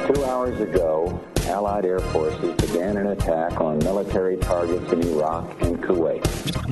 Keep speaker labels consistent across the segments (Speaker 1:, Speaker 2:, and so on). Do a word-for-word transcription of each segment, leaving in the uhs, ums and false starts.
Speaker 1: Two hours ago, Allied air forces began an attack on military targets in Iraq and Kuwait.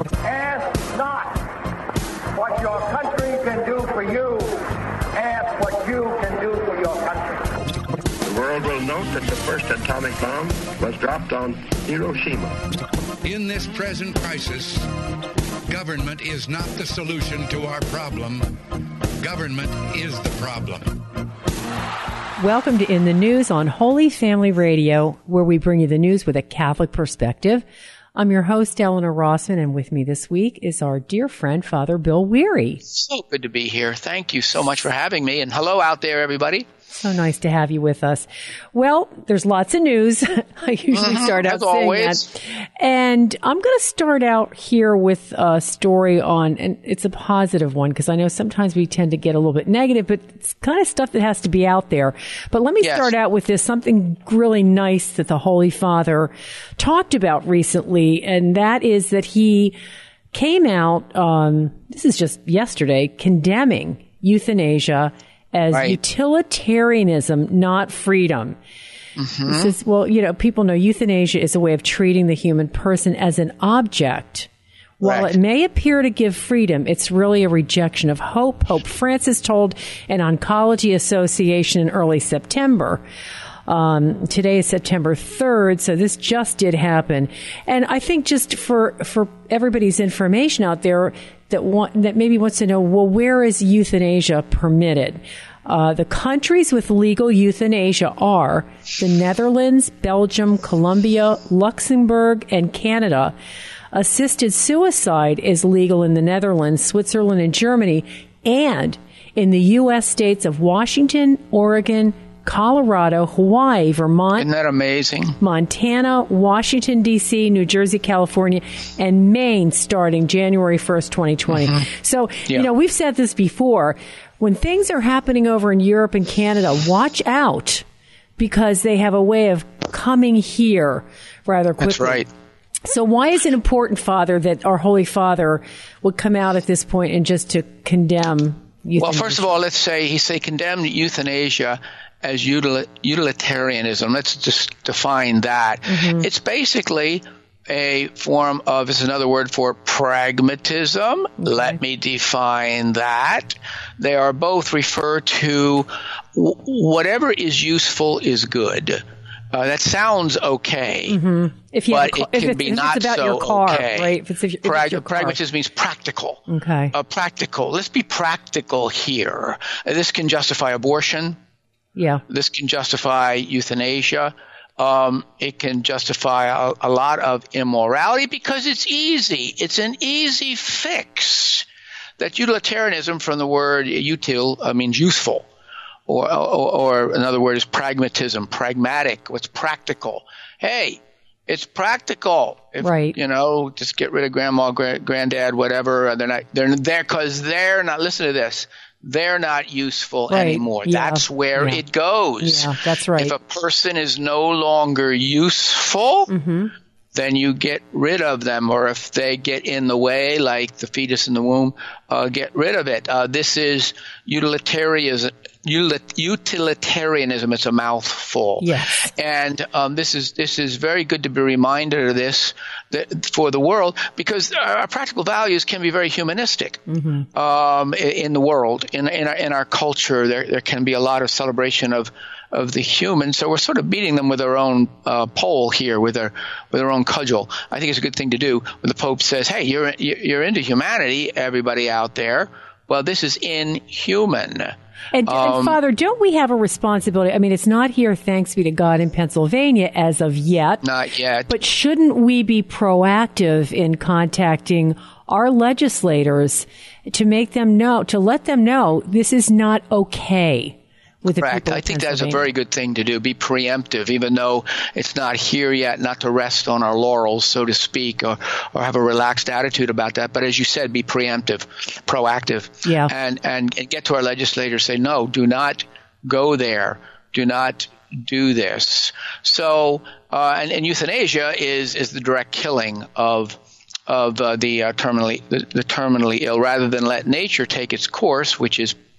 Speaker 2: Ask not what your country can do for you. Ask what you can do for your country.
Speaker 3: The world will note that the first atomic bomb was dropped on Hiroshima.
Speaker 4: In this present crisis, government is not the solution to our problem. Government is the problem.
Speaker 5: Welcome to In the News on Holy Family Radio, where we bring you the news with a Catholic perspective. I'm your host, Eleanor Rossman, and with me this week is our dear friend, Father Bill Weary.
Speaker 6: So good to be here. Thank you so much for having me, and hello out there, everybody.
Speaker 5: So nice to have you with us. Well, there's lots of news. I usually mm-hmm, start out saying always. that. And I'm going to start out here with a story on, and it's a positive one, because I know sometimes we tend to get a little bit negative, but it's kind of stuff that has to be out there. But let me yes. start out with this, something really nice that the Holy Father talked about recently, and that is that he came out, um, this is just yesterday, condemning euthanasia as right. utilitarianism, not freedom. Mm-hmm. He says, well, you know, people know euthanasia is a way of treating the human person as an object. While right. it may appear to give freedom, it's really a rejection of hope. Pope Francis told an oncology association in early September. Um, today is September third, so this just did happen. And I think just for, for everybody's information out there that want, that maybe wants to know, well, where is euthanasia permitted? Uh, the countries with legal euthanasia are the Netherlands, Belgium, Colombia, Luxembourg, and Canada. Assisted suicide is legal in the Netherlands, Switzerland, and Germany, and in the U S states of Washington, Oregon, Colorado, Hawaii, Vermont.
Speaker 6: Isn't that amazing?
Speaker 5: Montana, Washington, D C, New Jersey, California, and Maine starting January first, twenty twenty. Mm-hmm. So, yeah. you know, we've said this before. When things are happening over in Europe and Canada, watch out, because they have a way of coming here rather quickly.
Speaker 6: That's right.
Speaker 5: So why is it important, Father, that our Holy Father would come out at this point and just to condemn euthanasia?
Speaker 6: Well, first of all, let's say he say condemn euthanasia as util- utilitarianism. Let's just define that. Mm-hmm. It's basically a form of, it's another word for pragmatism. Okay. Let me define that. They are both refer to w- whatever is useful is good. Uh, that sounds okay,
Speaker 5: mm-hmm. if you
Speaker 6: but
Speaker 5: ca-
Speaker 6: it can
Speaker 5: if
Speaker 6: be
Speaker 5: if
Speaker 6: not
Speaker 5: it's about
Speaker 6: so
Speaker 5: your car,
Speaker 6: okay.
Speaker 5: Right? If it's, if, if
Speaker 6: Prag-
Speaker 5: it's your car.
Speaker 6: Pragmatism means practical.
Speaker 5: Okay.
Speaker 6: Uh, practical. Let's be practical here. Uh, this can justify abortion.
Speaker 5: Yeah.
Speaker 6: This can justify euthanasia. Um, it can justify a, a lot of immorality because it's easy. It's an easy fix. That utilitarianism, from the word util, uh, means useful. Or, or, or another word is pragmatism, pragmatic, what's practical. Hey, it's practical. If,
Speaker 5: right.
Speaker 6: You know, just get rid of grandma, gra- granddad, whatever. They're not, they're there because they're not, listen to this, they're not useful
Speaker 5: right.
Speaker 6: anymore.
Speaker 5: Yeah.
Speaker 6: That's where
Speaker 5: yeah.
Speaker 6: it goes.
Speaker 5: Yeah, that's right.
Speaker 6: If a person is no longer useful, mm-hmm. then you get rid of them. Or if they get in the way, like the fetus in the womb, uh, get rid of it. Uh, this is utilitarianism. Utilitarianism. It's a mouthful.
Speaker 5: Yes.
Speaker 6: And um, this is this is very good to be reminded of this that, for the world, because our practical values can be very humanistic mm-hmm. um, in the world. In in our, in our culture, there there can be a lot of celebration of of the human. So we're sort of beating them with our own uh, pole here, with our with our own cudgel. I think it's a good thing to do when the Pope says, "Hey, you're you're into humanity, everybody out there." Well, this is inhuman.
Speaker 5: And,
Speaker 6: um,
Speaker 5: and Father, don't we have a responsibility? I mean, it's not here, thanks be to God, in Pennsylvania as of yet.
Speaker 6: Not yet.
Speaker 5: But shouldn't we be proactive in contacting our legislators to make them know, to let them know this is not okay? With the
Speaker 6: Correct. I think that's a very good thing to do, be preemptive, even though it's not here yet, not to rest on our laurels, so to speak, or, or have a relaxed attitude about that. But as you said, be preemptive, proactive,
Speaker 5: yeah.
Speaker 6: and, and, and get to our legislators, say, no, do not go there. Do not do this. So, uh, and, and euthanasia is, is the direct killing of of uh, the uh, terminally the, the terminally ill, rather than let nature take its course, which is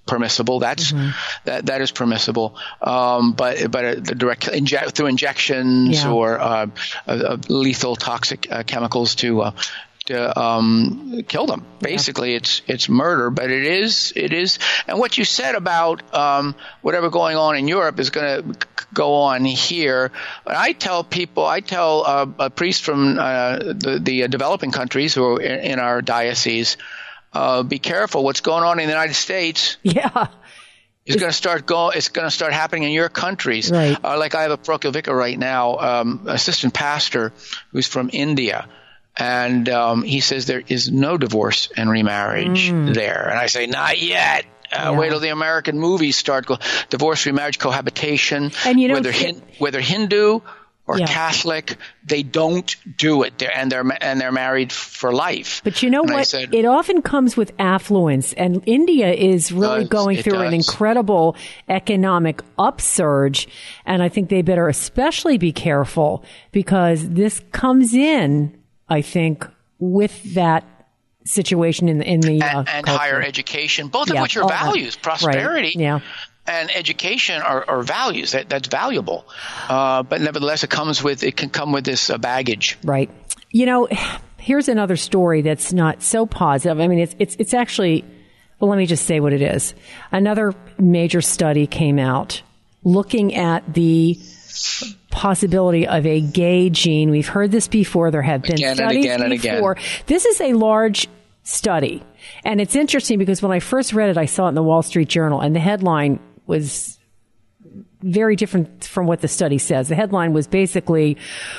Speaker 6: permissible. That's mm-hmm. that that is permissible. Um, but but uh, the direct inje- through injections yeah. or uh, uh, lethal toxic uh, chemicals to. Uh, To um, kill them. Basically, yeah. it's it's murder, but it is it is. And what you said about um, whatever going on in Europe is going to go on here. But I tell people, I tell uh, a priest from uh, the the developing countries who are in, in our diocese, uh, be careful. What's going on in the United States?
Speaker 5: Yeah.
Speaker 6: It's going to start go. It's going to start happening in your countries.
Speaker 5: Right.
Speaker 6: Uh, like I have a parochial vicar right now, um, assistant pastor, who's from India. And um, he says there is no divorce and remarriage mm. there. And I say, not yet. Uh, yeah. Wait till the American movies start. Go- divorce, remarriage, cohabitation.
Speaker 5: And you know,
Speaker 6: whether, hin- whether Hindu or yeah. Catholic, they don't do it. They're, and they're and they're married for life.
Speaker 5: But you know
Speaker 6: and
Speaker 5: what?
Speaker 6: Said,
Speaker 5: it often comes with affluence. And India is really
Speaker 6: does,
Speaker 5: going through
Speaker 6: does.
Speaker 5: an incredible economic upsurge. And I think they better especially be careful because this comes in, I think, with that situation in the in the uh,
Speaker 6: and, and
Speaker 5: culture.
Speaker 6: higher education, both
Speaker 5: yeah.
Speaker 6: of which are
Speaker 5: oh,
Speaker 6: values, prosperity,
Speaker 5: right. yeah.
Speaker 6: and education are, are values. That that's valuable, uh, but nevertheless, it comes with it can come with this uh, baggage.
Speaker 5: Right. You know, here's another story that's not so positive. I mean, it's it's it's actually. Well, let me just say what it is. Another major study came out looking at the possibility of a gay gene. We've heard this before. There have been
Speaker 6: again
Speaker 5: studies
Speaker 6: and again
Speaker 5: before.
Speaker 6: And again.
Speaker 5: This is a large study. And it's interesting because when I first read it, I saw it in the Wall Street Journal, and the headline was very different from what the study says. The headline was basically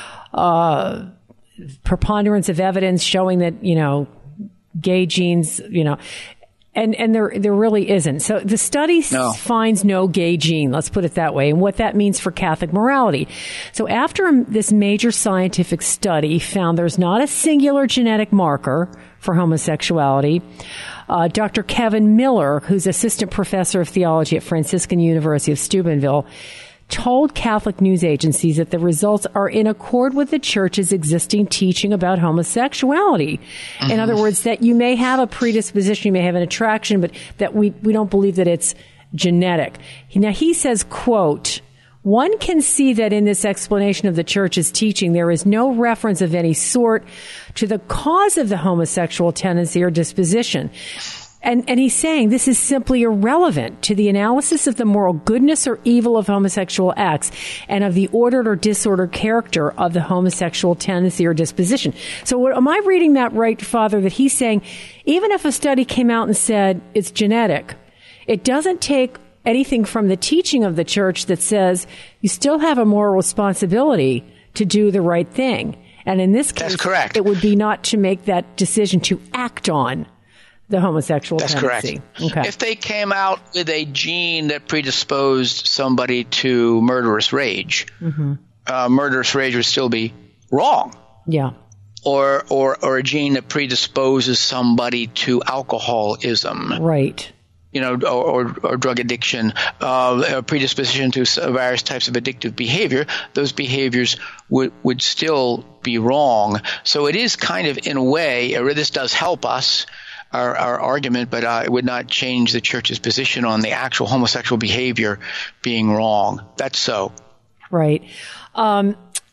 Speaker 5: uh, preponderance of evidence showing that, you know, gay genes, you know, And and there there really isn't. So the study
Speaker 6: no.
Speaker 5: finds no gay gene, let's put it that way, and what that means for Catholic morality. So after this major scientific study found there's not a singular genetic marker for homosexuality, uh, Doctor Kevin Miller, who's assistant professor of theology at Franciscan University of Steubenville, told Catholic news agencies that the results are in accord with the Church's existing teaching about homosexuality. Mm-hmm. In other words, that you may have a predisposition, you may have an attraction, but that we, we don't believe that it's genetic. Now, he says, quote, one can see that in this explanation of the Church's teaching, there is no reference of any sort to the cause of the homosexual tendency or disposition. And, and he's saying this is simply irrelevant to the analysis of the moral goodness or evil of homosexual acts and of the ordered or disordered character of the homosexual tendency or disposition. So what, am I reading that right, Father, that he's saying even if a study came out and said it's genetic, it doesn't take anything from the teaching of the Church that says you still have a moral responsibility to do the right thing. And in this case,
Speaker 6: that's correct.
Speaker 5: It would be not to make that decision to act on the homosexual
Speaker 6: That's
Speaker 5: tendency.
Speaker 6: correct.
Speaker 5: Okay.
Speaker 6: If they came out with a gene that predisposed somebody to murderous rage, mm-hmm. uh, murderous rage would still be wrong.
Speaker 5: Yeah.
Speaker 6: Or, or, or a gene that predisposes somebody to alcoholism.
Speaker 5: Right.
Speaker 6: You know, or, or, or drug addiction, uh, a predisposition to various types of addictive behavior, those behaviors would, would still be wrong. So it is kind of, in a way, uh, this does help us, Our, our argument, but uh, it would not change the Church's position on the actual homosexual behavior being wrong. That's so.
Speaker 5: Right. Um,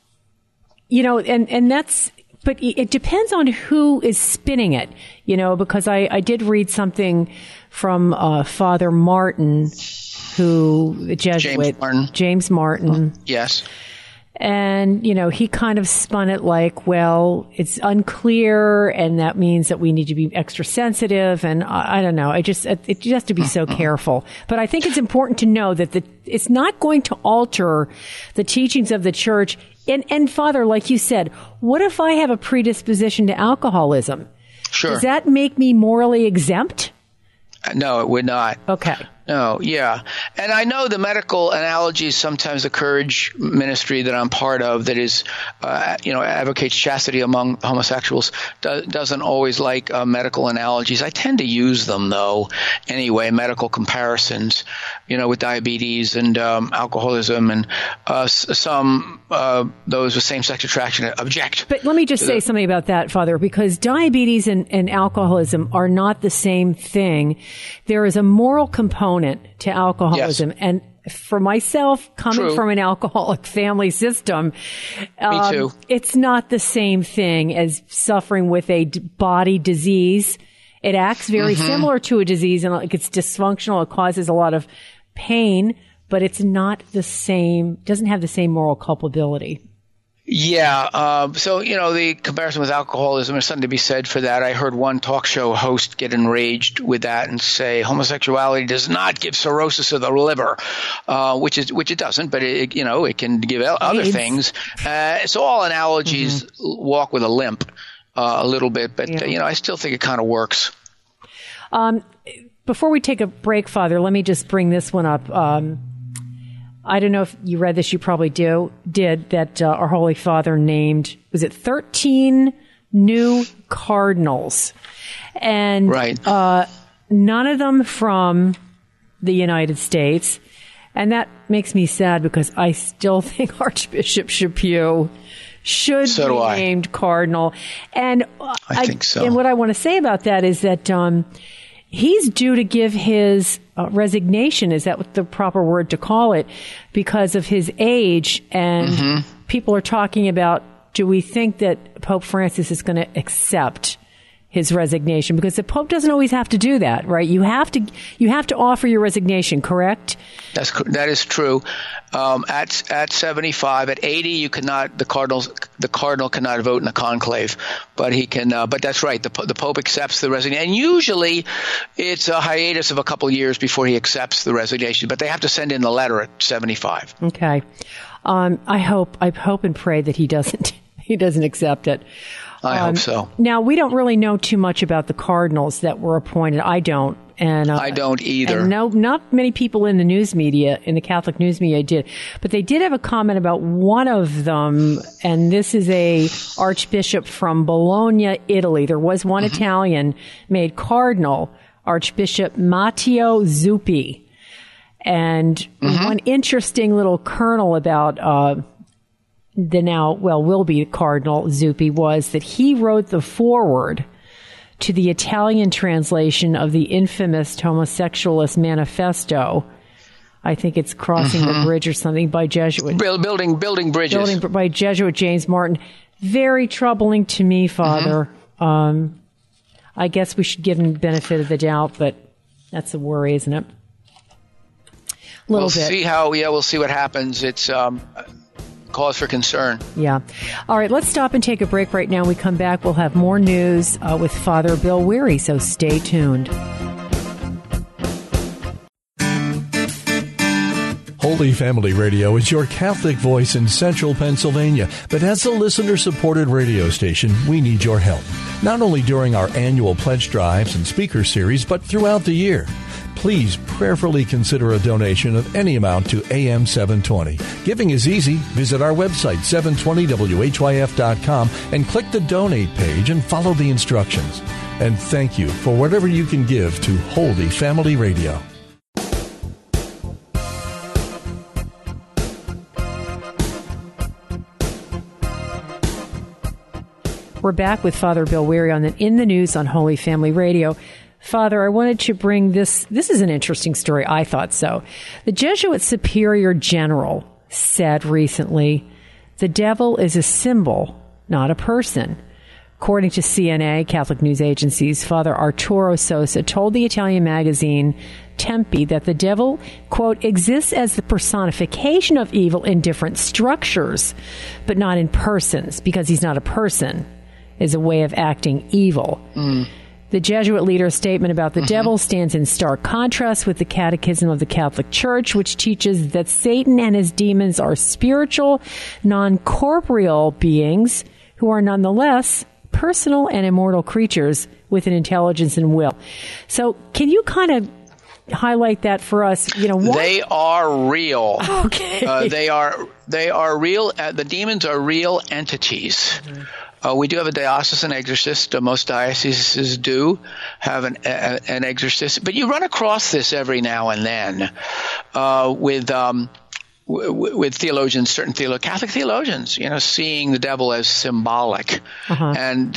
Speaker 5: you know, and, and that's, but it depends on who is spinning it, you know, because I, I did read something from uh, Father Martin, who, the Jesuit.
Speaker 6: James Martin.
Speaker 5: James Martin.
Speaker 6: Yes.
Speaker 5: And, you know, he kind of spun it like, well, it's unclear, and that means that we need to be extra sensitive. And I, I don't know. I just, it, it just has to be so careful. But I think it's important to know that the, it's not going to alter the teachings of the Church. And, and Father, like you said, what if I have a predisposition to alcoholism?
Speaker 6: Sure.
Speaker 5: Does that make me morally exempt?
Speaker 6: No, it would not.
Speaker 5: Okay.
Speaker 6: No, yeah. And I know the medical analogies, sometimes the Courage ministry that I'm part of that is, uh, you know, advocates chastity among homosexuals, do, doesn't always like uh, medical analogies. I tend to use them, though, anyway, medical comparisons, you know, with diabetes and um, alcoholism and uh, some, uh, those with same-sex attraction object.
Speaker 5: But let me just say something about that, Father, because diabetes and, and alcoholism are not the same thing. There is a moral component component to alcoholism.
Speaker 6: Yes.
Speaker 5: And for myself, coming
Speaker 6: True.
Speaker 5: from an alcoholic family system, um,
Speaker 6: Me too.
Speaker 5: it's not the same thing as suffering with a d- body disease. It acts very mm-hmm. similar to a disease, and like it's dysfunctional. It causes a lot of pain, but it's not the same, doesn't have the same moral culpability.
Speaker 6: Yeah. Um, so, you know, the comparison with alcoholism, there's something to be said for that. I heard one talk show host get enraged with that and say homosexuality does not give cirrhosis of the liver, uh, which is which it doesn't, but, it, you know, it can give other AIDS. things. Uh, so all analogies mm-hmm. walk with a limp uh, a little bit, but, yeah. uh, you know, I still think it kind of works.
Speaker 5: Um, before we take a break, Father, let me just bring this one up. Um I don't know if you read this. You probably do. Did that? Uh, our Holy Father named, was it thirteen new cardinals, and
Speaker 6: right.
Speaker 5: uh, none of them from the United States, and that makes me sad because I still think Archbishop Chaput should
Speaker 6: so
Speaker 5: be
Speaker 6: I.
Speaker 5: named cardinal. And
Speaker 6: I,
Speaker 5: I
Speaker 6: think so.
Speaker 5: And what I want to say about that is that um, he's due to give his Uh, resignation, is that what the proper word to call it, because of his age. And
Speaker 6: mm-hmm.
Speaker 5: people are talking about, do we think that Pope Francis is going to accept his resignation? Because the Pope doesn't always have to do that, right? You have to, you have to offer your resignation, correct?
Speaker 6: That's, that is true. Um, at at seventy-five, at eighty, you cannot the cardinals the cardinal cannot vote in a conclave, but he can. Uh, but that's right. The the Pope accepts the resignation, and usually it's a hiatus of a couple of years before he accepts the resignation. But they have to send in the letter at seventy-five.
Speaker 5: Okay. Um, I hope I hope and pray that he doesn't he doesn't accept it.
Speaker 6: I
Speaker 5: um,
Speaker 6: hope so.
Speaker 5: Now, we don't really know too much about the cardinals that were appointed. I don't. And uh,
Speaker 6: I don't either.
Speaker 5: And no, not many people in the news media, in the Catholic news media did. But they did have a comment about one of them, and this is a archbishop from Bologna, Italy. There was one mm-hmm. Italian made cardinal, Archbishop Matteo Zuppi. And mm-hmm. one interesting little kernel about uh, the now, well, will be Cardinal Zuppi was that he wrote the foreword to the Italian translation of the infamous Homosexualist Manifesto. I think it's Crossing mm-hmm. the Bridge or something by Jesuit.
Speaker 6: Building, building bridges.
Speaker 5: Building by Jesuit James Martin. Very troubling to me, Father. Mm-hmm. Um, I guess we should give him the benefit of the doubt, but that's a worry, isn't it? A little
Speaker 6: we'll
Speaker 5: bit.
Speaker 6: see how, yeah, we'll see what happens. It's um, cause for concern.
Speaker 5: Yeah. All right, let's stop and take a break right now. When we come back, we'll have more news uh, with Father Bill Weary, so stay tuned.
Speaker 7: Holy Family Radio is your Catholic voice in central Pennsylvania, but as a listener-supported radio station, we need your help. Not only during our annual pledge drives and speaker series, but throughout the year. Please prayerfully consider a donation of any amount to A M seven twenty. Giving is easy. Visit our website, seven twenty W H Y F dot com, and click the donate page and follow the instructions. And thank you for whatever you can give to Holy Family Radio.
Speaker 5: We're back with Father Bill Weary on the In the News on Holy Family Radio. Father, I wanted to bring this. This is an interesting story. I thought so. The Jesuit Superior General said recently, the devil is a symbol, not a person. According to C N A, Catholic News Agency's Father Arturo Sosa told the Italian magazine Tempi that the devil, quote, exists as the personification of evil in different structures, but not in persons, because he's not a person, is a way of acting evil. Mm. The Jesuit leader's statement about the mm-hmm. devil stands in stark contrast with the Catechism of the Catholic Church, which teaches that Satan and his demons are spiritual, non-corporeal beings who are nonetheless personal and immortal creatures with an intelligence and will. So can you kind of highlight that for us? You know, what?
Speaker 6: They are real.
Speaker 5: Okay.
Speaker 6: Uh, they are they are real. Uh, the demons are real entities. Mm-hmm. Uh, we do have a diocesan exorcist. Uh, most dioceses do have an, a, an exorcist. But you run across this every now and then uh, with um, w- with theologians, certain theolo- Catholic theologians, you know, seeing the devil as symbolic. Uh-huh. And this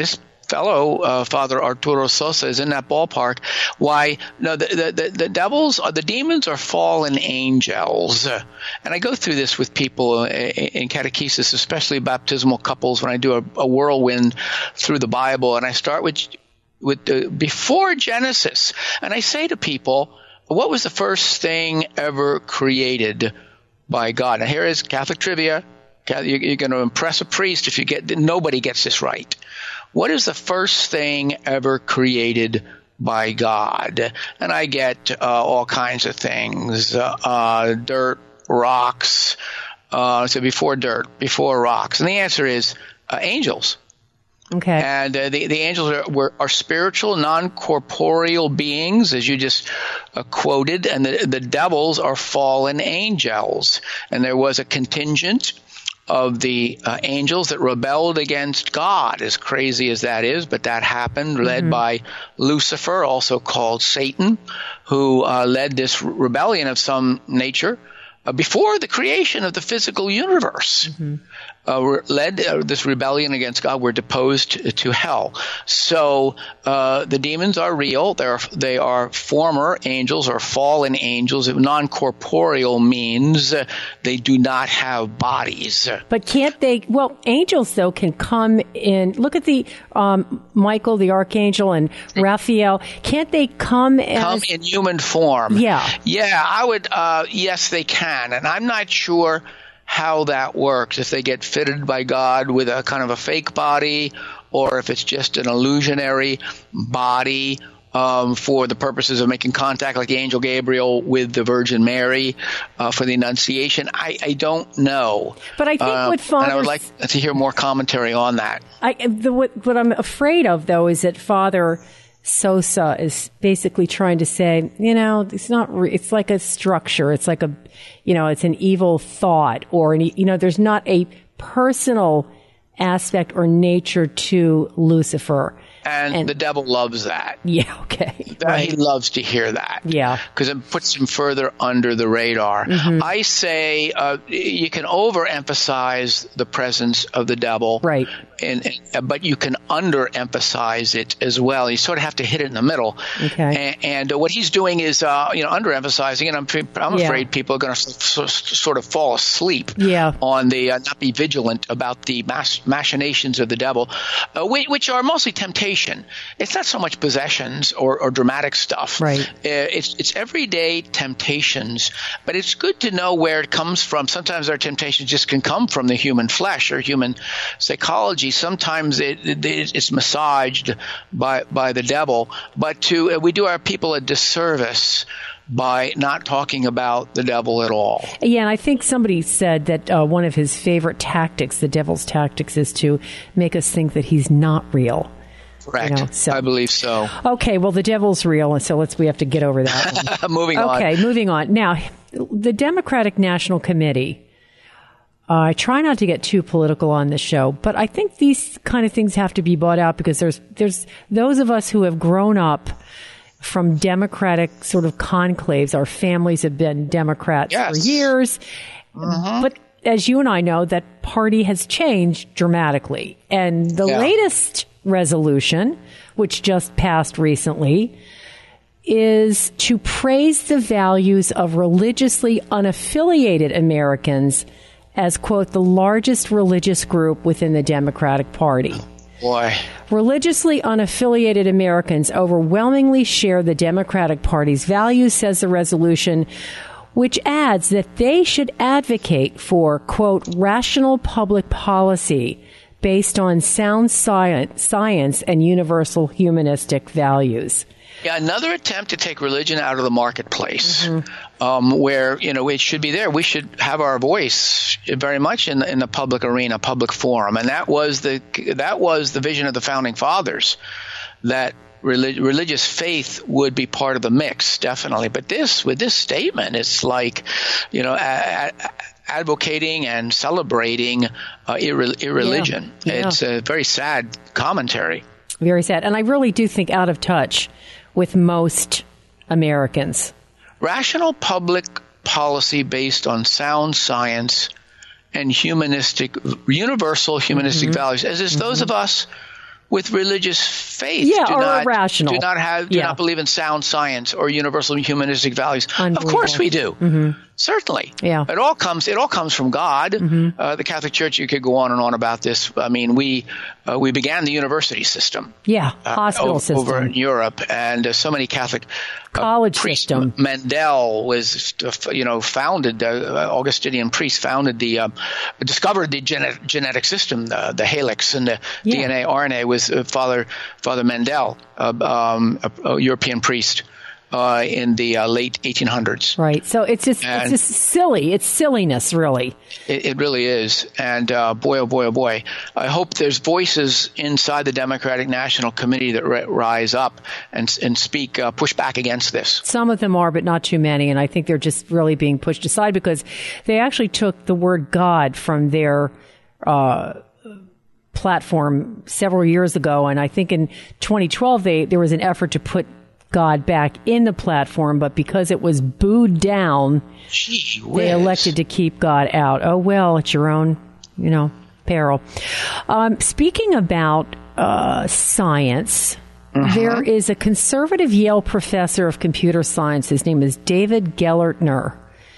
Speaker 6: fellow, uh, Father Arturo Sosa, is in that ballpark. Why? No, the, the, the, the devils, are, the demons are fallen angels. Uh, and I go through this with people in catechesis, especially baptismal couples, when I do a, a whirlwind through the Bible. And I start with, with the, before Genesis. And I say to people, what was the first thing ever created by God? Now, here is Catholic trivia. You're going to impress a priest if you get – nobody gets this right. What is the first thing ever created by God? And I get uh, all kinds of things, uh, uh, dirt, rocks. Uh, so before dirt, before rocks. And the answer is uh, angels.
Speaker 5: Okay.
Speaker 6: And uh, the, the angels are, were, are spiritual, non-corporeal beings, as you just uh, quoted, and the, the devils are fallen angels. And there was a contingent of the uh, angels that rebelled against God, as crazy as that is, but that happened, mm-hmm. led by Lucifer, also called Satan, who uh, led this rebellion of some nature uh, before the creation of the physical universe. Mm-hmm. Uh, led uh, this rebellion against God, were deposed to, to hell. So uh, the demons are real. They are they are former angels or fallen angels. Non-corporeal means uh, they do not have bodies.
Speaker 5: But can't they? Well, angels though can come in. Look at the um, Michael, the archangel, and Raphael. Can't they come as
Speaker 6: come in human form?
Speaker 5: Yeah,
Speaker 6: yeah. I would. Uh, yes, they can, and I'm not sure how that works, if they get fitted by God with a kind of a fake body, or if it's just an illusionary body um, for the purposes of making contact, like the angel Gabriel with the Virgin Mary uh, for the Annunciation. I, I don't know.
Speaker 5: But I think
Speaker 6: uh,
Speaker 5: what Father,
Speaker 6: and I would like to hear more commentary on that.
Speaker 5: I, the, what, what I'm afraid of, though, is that Father Sosa is basically trying to say, you know, it's not, re- it's like a structure. It's like a, you know, it's an evil thought, or, an, you know, there's not a personal aspect or nature to Lucifer.
Speaker 6: And, and the devil loves that.
Speaker 5: Yeah, okay.
Speaker 6: Right. He loves to hear that.
Speaker 5: Yeah.
Speaker 6: Because it puts him further under the radar. Mm-hmm. I say uh, you can overemphasize the presence of the devil.
Speaker 5: Right.
Speaker 6: And, and, but you can underemphasize it as well. You sort of have to hit it in the middle.
Speaker 5: Okay.
Speaker 6: And, and uh, what he's doing is, uh, you know, underemphasizing it. I'm, I'm
Speaker 5: yeah.
Speaker 6: afraid people are going to so, so, sort of fall asleep
Speaker 5: yeah.
Speaker 6: on the, uh, not be vigilant about the mas- machinations of the devil, uh, which, which are mostly temptations. It's not so much possessions or, or dramatic stuff.
Speaker 5: Right.
Speaker 6: Uh, it's it's everyday temptations, but it's good to know where it comes from. Sometimes our temptations just can come from the human flesh or human psychology. Sometimes it, it, it's massaged by by the devil. But to uh, we do our people a disservice by not talking about the devil at all.
Speaker 5: Yeah, and I think somebody said that uh, one of his favorite tactics, the devil's tactics, is to make us think that he's not real.
Speaker 6: Correct.
Speaker 5: You know, so.
Speaker 6: I believe so.
Speaker 5: Okay, well, the devil's real, and so let's we have to get over that.
Speaker 6: moving on.
Speaker 5: Okay, moving on. Now, the Democratic National Committee, uh, I try not to get too political on this show, but I think these kind of things have to be brought out because there's there's those of us who have grown up from Democratic sort of conclaves. Our families have been Democrats
Speaker 6: yes.
Speaker 5: for years,
Speaker 6: mm-hmm.
Speaker 5: but as you and I know, that party has changed dramatically. And the
Speaker 6: yeah.
Speaker 5: latest resolution, which just passed recently, is to praise the values of religiously unaffiliated Americans as, quote, the largest religious group within the Democratic Party.
Speaker 6: Boy.
Speaker 5: Religiously unaffiliated Americans overwhelmingly share the Democratic Party's values, says the resolution, which adds that they should advocate for, quote, rational public policy based on sound science, science and universal humanistic values.
Speaker 6: Yeah, another attempt to take religion out of the marketplace,
Speaker 5: mm-hmm.
Speaker 6: um, where, you know, it should be there. We should have our voice very much in the, in the public arena, public forum. And that was the that was the vision of the Founding Fathers, that relig- religious faith would be part of the mix, definitely. But this, with this statement, it's like, you know, a, a, advocating and celebrating uh, irre- irreligion.
Speaker 5: Yeah. Yeah.
Speaker 6: It's a very sad commentary.
Speaker 5: Very sad. And I really do think out of touch with most Americans.
Speaker 6: Rational public policy based on sound science and humanistic, universal humanistic mm-hmm. values, as is mm-hmm. those of us with religious faith.
Speaker 5: Yeah,
Speaker 6: do
Speaker 5: or
Speaker 6: not,
Speaker 5: irrational.
Speaker 6: Do not have, do
Speaker 5: yeah.
Speaker 6: not believe in sound science or universal humanistic values. Of course we do.
Speaker 5: Mm-hmm.
Speaker 6: Certainly.
Speaker 5: Yeah.
Speaker 6: It all comes, it all comes from God. Mm-hmm. Uh, the Catholic Church, you could go on and on about this. I mean, we, uh, we began the university system.
Speaker 5: Yeah. Hospital
Speaker 6: uh,
Speaker 5: system.
Speaker 6: Over in Europe. And uh, so many Catholic uh,
Speaker 5: college
Speaker 6: priests.
Speaker 5: system.
Speaker 6: Mendel was, uh, you know, founded, uh, Augustinian priest founded the, uh, discovered the genetic, genetic system, the, the helix and the yeah. D N A, R N A was uh, Father, Father Mendel, uh, um, a, a European priest. Uh, in the uh, late eighteen hundreds.
Speaker 5: Right. So it's just and it's just silly. It's silliness, really.
Speaker 6: It, it really is. And uh, boy, oh boy, oh boy. I hope there's voices inside the Democratic National Committee that r- rise up and and speak, uh, push back against this.
Speaker 5: Some of them are, but not too many. And I think they're just really being pushed aside because they actually took the word God from their uh platform several years ago. And I think in twenty twelve, they there was an effort to put God back in the platform, but because it was booed down,
Speaker 6: Gee whiz.
Speaker 5: They elected to keep God out. Oh, well, it's your own, you know, peril. Um, speaking about uh, science, uh-huh. there is a conservative Yale professor of computer science. His name is David Gelernter.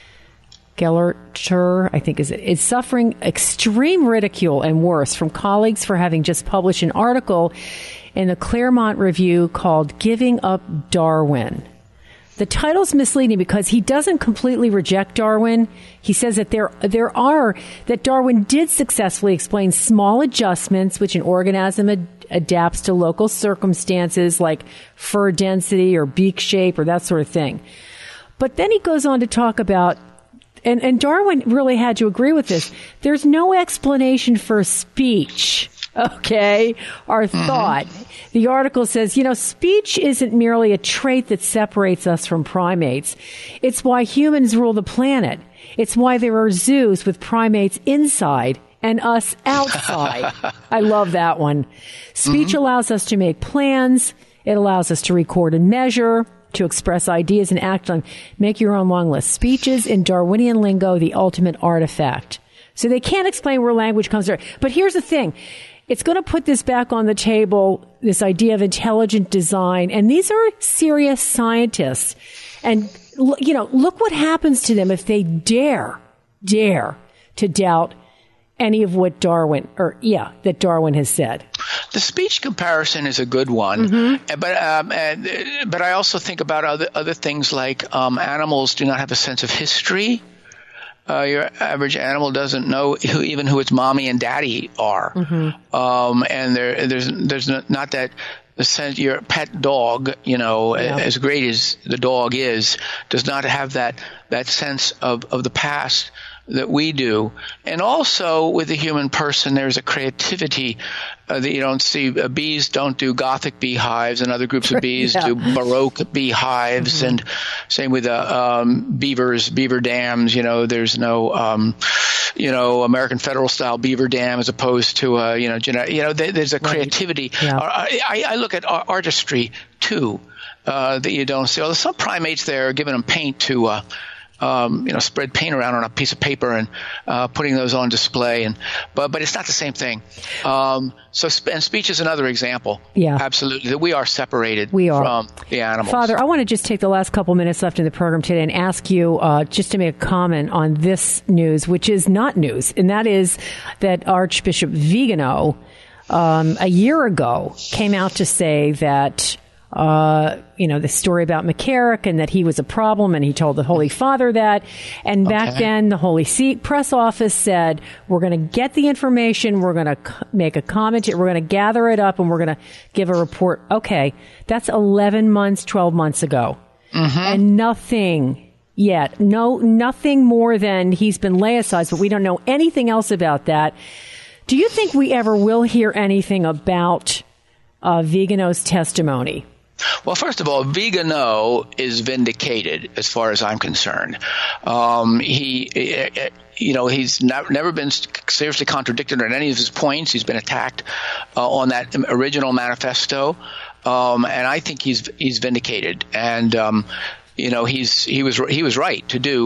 Speaker 5: Gelernter, I think is it, is suffering extreme ridicule and worse from colleagues for having just published an article in the Claremont Review called Giving Up Darwin. The title's misleading because he doesn't completely reject Darwin. He says that there there are that Darwin did successfully explain small adjustments which an organism ad, adapts to local circumstances like fur density or beak shape or that sort of thing. But then he goes on to talk about and, and Darwin really had to agree with this. There's no explanation for speech. Okay, our mm-hmm. thought. The article says, you know, speech isn't merely a trait that separates us from primates. It's why humans rule the planet. It's why there are zoos with primates inside and us outside. I love that one. Speech mm-hmm. allows us to make plans. It allows us to record and measure, to express ideas and act on. Make your own long list. Speech is, in Darwinian lingo, the ultimate artifact. So they can't explain where language comes from. But here's the thing. It's going to put this back on the table, this idea of intelligent design. And these are serious scientists. And, you know, look what happens to them if they dare, dare to doubt any of what Darwin, or yeah, that Darwin has said.
Speaker 6: The speech comparison is a good one, mm-hmm. but um, and, but I also think about other other things like um, animals do not have a sense of history. Uh, your average animal doesn't know who, even who its mommy and daddy are, mm-hmm. um, and there, there's there's not that the sense. Your pet dog, you know, yeah. as great as the dog is, does not have that that sense of, of the past that we do. And also with the human person, there's a creativity uh, that you don't see. Uh, bees don't do Gothic beehives, and other groups of bees yeah. do Baroque beehives. Mm-hmm. And same with uh, um, beavers, beaver dams. You know, there's no, um, you know, American Federal style beaver dam as opposed to, uh, you know, genetic, you know, there, there's a creativity.
Speaker 5: Yeah.
Speaker 6: Uh, I, I look at artistry too uh, that you don't see. Although some primates there are giving them paint to. Uh, Um, you know, spread paint around on a piece of paper and uh, putting those on display, and but but it's not the same thing. Um, so sp- and speech is another example.
Speaker 5: Yeah,
Speaker 6: absolutely. That we are separated.
Speaker 5: We are.
Speaker 6: From the animals.
Speaker 5: Father, I want to just take the last couple minutes left in the program today and ask you uh, just to make a comment on this news, which is not news, and that is that Archbishop Vigano um, a year ago came out to say that. Uh, you know, the story about McCarrick and that he was a problem, and he told the Holy Father that. And back okay. then, the Holy See Press Office said, we're going to get the information, we're going to c- make a comment, we're going to gather it up, and we're going to give a report. Okay, that's eleven months, twelve months ago. Mm-hmm. And nothing yet. No, nothing more than he's been laicized, but we don't know anything else about that. Do you think we ever will hear anything about uh, Vigano's testimony?
Speaker 6: Well, first of all, Vigano is vindicated as far as I'm concerned. Um, he, you know, he's not, never been seriously contradicted on any of his points. He's been attacked uh, on that original manifesto, um, and I think he's he's vindicated. And um, you know, he's he was he was right to do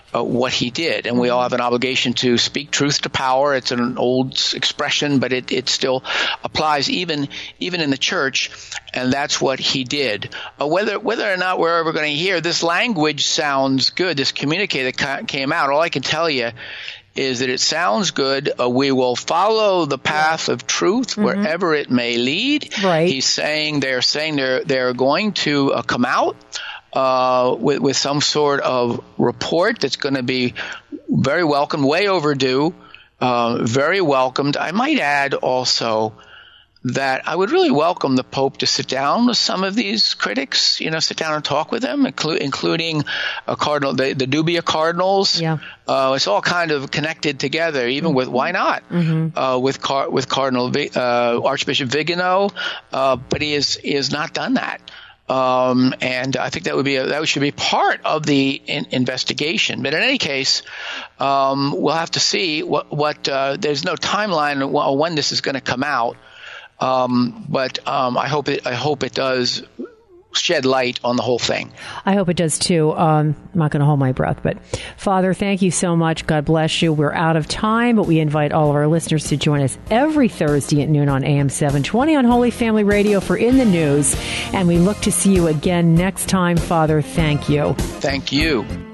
Speaker 6: uh, what he did. And we all have an obligation to speak truth to power. It's an old expression, but it, it still applies even even in the church. And that's what he did. Uh, whether whether or not we're ever going to hear this language sounds good, this communique that came out, all I can tell you is that it sounds good. Uh, we will follow the path of truth mm-hmm. wherever it may lead.
Speaker 5: Right.
Speaker 6: He's saying they're saying they're they're going to uh, come out uh, with with some sort of report that's going to be very welcomed, way overdue, uh, very welcomed. I might add also that I would really welcome the Pope to sit down with some of these critics, you know, sit down and talk with them, inclu- including a cardinal, the, the Dubia cardinals.
Speaker 5: Yeah.
Speaker 6: Uh, it's all kind of connected together, even mm-hmm. with, why not,
Speaker 5: mm-hmm. uh,
Speaker 6: with Car- with Cardinal v- uh, Archbishop Vigano, uh, but he is he has not done that. Um, and I think that would be a, that should be part of the in- investigation. But in any case, um, we'll have to see what what. Uh, there's no timeline on when this is going to come out. Um, but um, I hope it. I hope it does shed light on the whole thing.
Speaker 5: I hope it does too. Um, I'm not going to hold my breath, but Father, thank you so much. God bless you. We're out of time, but we invite all of our listeners to join us every Thursday at noon on A M seven twenty on Holy Family Radio for In the News, and we look to see you again next time. Father, thank you.
Speaker 6: Thank you.